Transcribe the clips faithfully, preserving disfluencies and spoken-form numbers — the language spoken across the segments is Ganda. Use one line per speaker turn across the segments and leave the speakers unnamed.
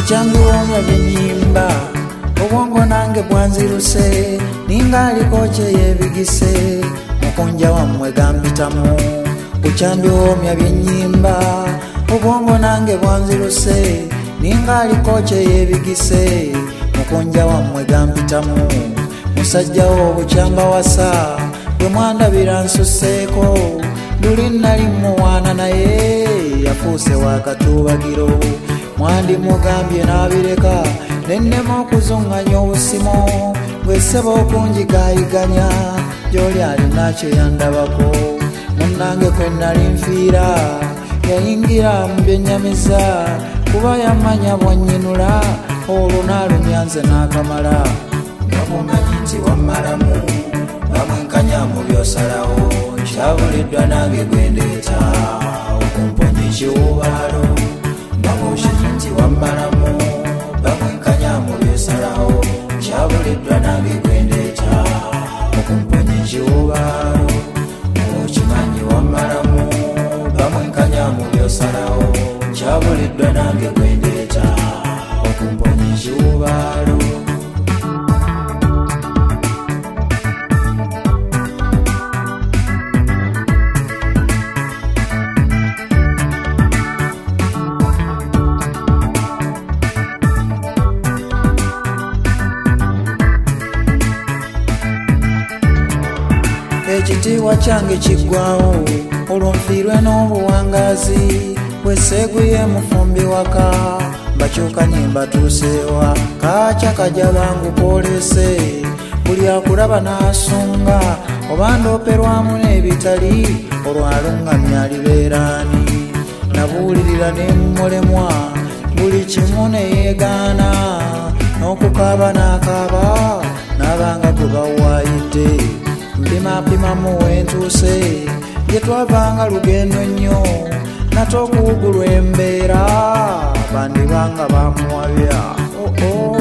Bukyambiwoomya byennyimba obwongo nange bwanziruse ninga aliko kye yeebigise mukunja wammwe gambitamu. Bukyambiwoomya byennyimba obwongo nange bwanziruse ninga aliko kye yeebigise mukunja wammwe gambitamu. Musajjawo bukyambawasa bwe mwandabira nsusseeko luli nali muwaana naye yafuuse wakatubagiro. Mwandimugambye n'abireka nennema okuzungaanya obusimo bweseba okunjigayiganya gy'oli alina kye yandabako. Munnange kwe nali nfiira yayingira mu byennyamiza kuba yamanya bwanyinula olwo n'alumya nze n'akamala. Bamumanyi nti wammalamu bamwenkanya mu byosalawo kyabuliddwa nange gwendeeta okumponya ekiwubaalo. Bamushizi nti wammalamu bamwenkanya mu byosalawo kyabuliddwa nange gwendeeta okumponya ekiwubaalo. Okimanyi wammalamu bamwenkanya mu byosalawo kyabuliddwa nange gwendeeta okumponya ekiwubaalo. Ekitiibwa kyange kiggwawo olwo nfiirwe n'obuwangaazi bweseeguye mufumbi waka bakyukanye mbatuuseewa kaakya kajja bangu kwolese buli akulaba n'asunga oba ndooperwamu n'ebitali olwalungamya alibeeraani. Nabuulirira ne mulemwa buli kimu ne yeegaana n'okukaaba n'akaaba n'abanga gwe bawaayidde. Mpimapimamu wentuuse gye twavanga lugendo nnyo nate okuwugulwa embeera bandibanga bamuwabya. oh, oh.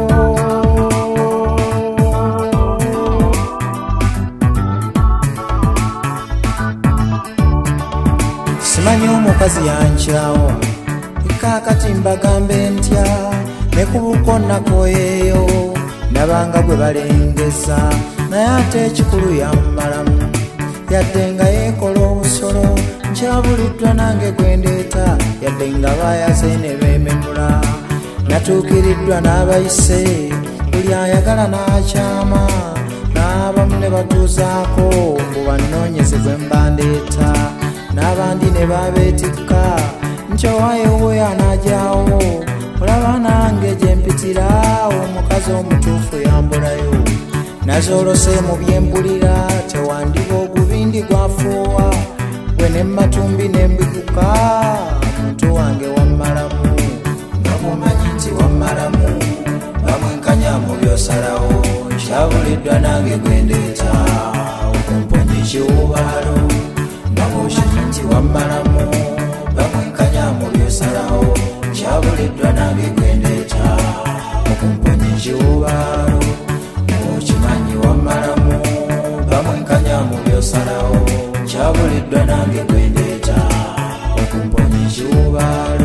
Simanyi omukazi yankyawa kaakati mbagambe ntya ne ku buko nakoyeeyo nabanga gwe balengeza naye ate ekikulu yammalamu yadde nga yeekola obusolo nkyabuliddwa nange gwendeeta yadde nga bayaze ne beememula. Natuukiriddwa n'abayise buli ayagala n'akyama n'abamu ne batuuzaako mbu bannoonyeze gwe mbandeeta n'abandi ne babeetikka nkyowaayo anaajyawo olaba nange gye mpitira omukazi omutuufu yambulayo. Nazoolose mu byempulira tewandiba ogubindi gwafuuwa gwe ne matumbi ne mbikuka muntu wange wammalamu. Bamumanyi nti wammalamu bamwenkanya mu byosalawo kyabuliddwa nange gwendeeta okumponya ekiwubaalo. Bamushizi nti wammalamu bamwenkanya mu byosalawo kyabuliddwa nange gwendeeta okumponya ekiwubaalo. Okimanyi wammalamu bamwenkanya mu byosalawo kyabuliddwa nange gwendeeta okumponya ekiwubaalo.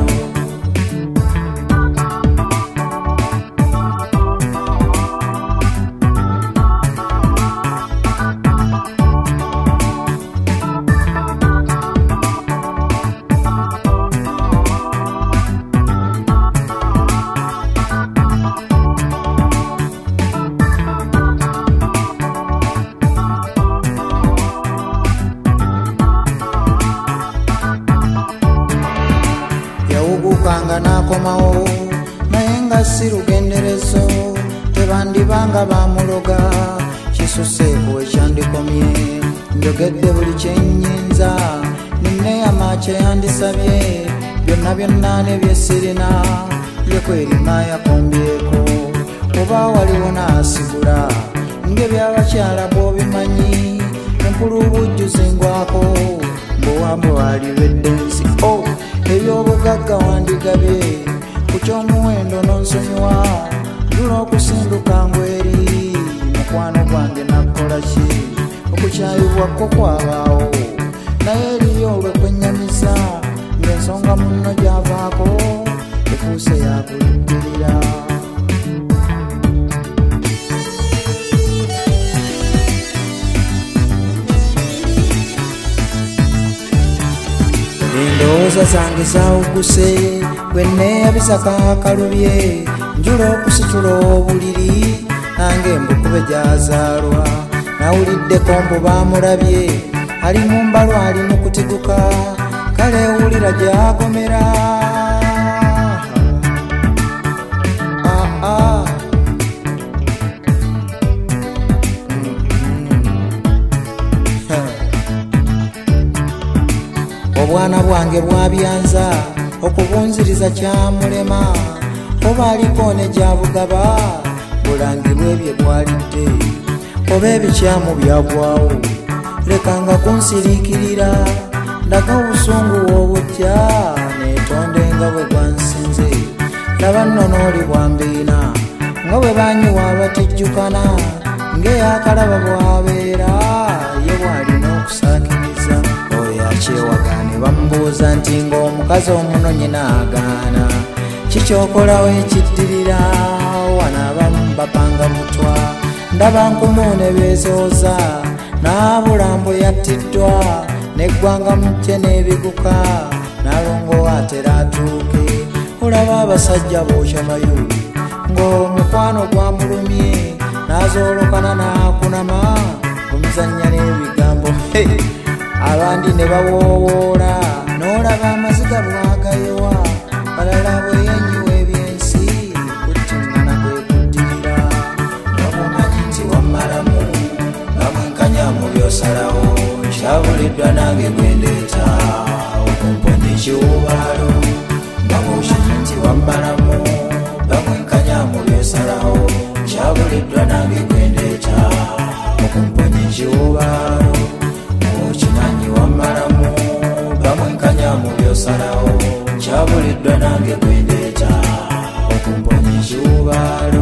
Yawugukanga n'akomawo naye nga si lugenderezo tebandibanga bamuloga kisuseeko ekyandikomye. Njogedde buli kyennyinza ninneyama kye yandisabye byonna byonna ne bye sirina ye kwerima yakombyeko oba waliwo n'asigula ng'ebyabakyala bw'obimanyi enkulu bujjuzi ngwako mbowambe walibedde nsi o ebyobugagga wandigabye ku ky'omuwendo n'onsonyiwa ndula okusinduka ngweri mukwano gwange nakola ki okukyayibwako kwabaawo naye eriyo olw'okwennyamiza ng'ensonga munno gy'avaako efuuse yakulidde. embuuza zange zawuguse gwe neeyabisako akalubye njula okusitula obuliri nange embukube gyazaalwa nawuliddeko mbu baamulabye ali mu mbalo ali mu kutiguka kale ewulira gyagomera. ah, ah. obwana bwange bwabyanza okubunziriza kyamulema oba aliko ne gyabugaba bulangirwe bye bwalidde oba ebikyamu byagwawo lekanga kunsiriikirira ndaga obusungu obujja neetonde nga bwe gwansinze laba nno n'oli bwambiina nga bwe banyiwa abatejjukana ng'eyakalaba bwabeera ye bw'alina okusaakiriza oyo akyewagane bamubuuza nti ng'omukazi omunonyi n'agaana kikyokolawo ekiddirira wana abamu bapanga mutwa ndaba nkumu ne beezooza n'abulambo yattiddwa neggwanga mujje n'ebiguka n'alongo atera atuuke olaba abasajja bookya mayuuli ng'omukwano gwamulumye n'azoolokana n'akunama omuzannya n'ebigambo abandi ne bawoowoola n'olaba amaziga bwagayewa balala bweyenyiwa ebyensi kuttiŋŋana kwe kuddirira nomumanyi nti wammalamu bamwenkanya mu byosalawo nkyabuliddwa nange gwendeeta okumponya ekiwubaalo bamukimanyi nti wammalamu bamwenkanya mu byosalawo nkyabuliddwa nange gwendeeta okumponya ekiwubaalo okimanyi wammalamu bamwenkanya mu byosalawo nkyabuliddwa nange gwendeeta okumponya ekiwubaalo.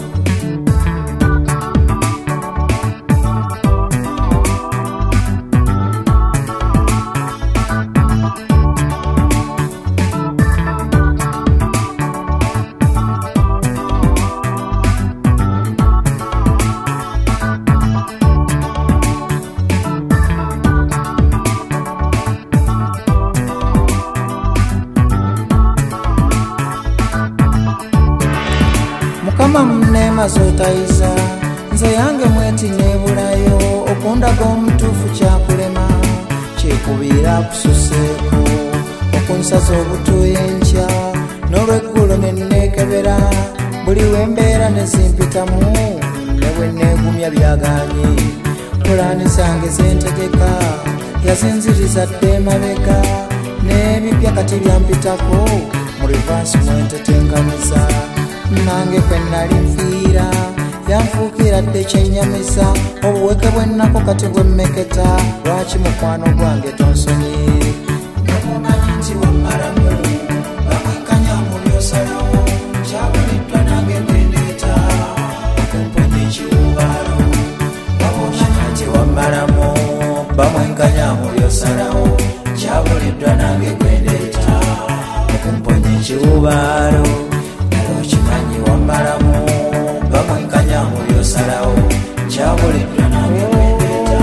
Mukama munema zotayiza nze yange mweti nebulayo okundaga omutuufu kyakulema kyekubiira kususeeko okunsaza obutuuyo enkya n'olweggulo nenneekebera buli wembeera nezimpitamu ne bwe neegumya byaganye pulaani zange zentegeka yazinziriza dde emabega n'ebipya kati byampitako mu rivansi mwentetenkaniza nange kwe nali nfiira yanfuukira dde kyennyamiza obuweke bwennako kati bwemmeketa lwaki mukwano gwange tonsonyi nomumanyi nti wammalamu bamwenkanya mu byosalawo kyabuliddwa nange gwendeeta okumponya ekiwubaalo babuukimanyi nti wammalamu bamwenkanya mu byosalawo kyabuliddwa nange gwendeeta okumponya ekiwubaalo okimanyi wammalamu bamwenkanya mu byosalawo kyabuliddwa nange gwendeeta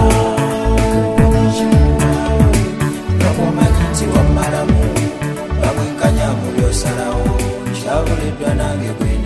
nokumanyi nti wammalamu bamwenkanya mu byosalawo kyabuliddwa nange gwendeeta.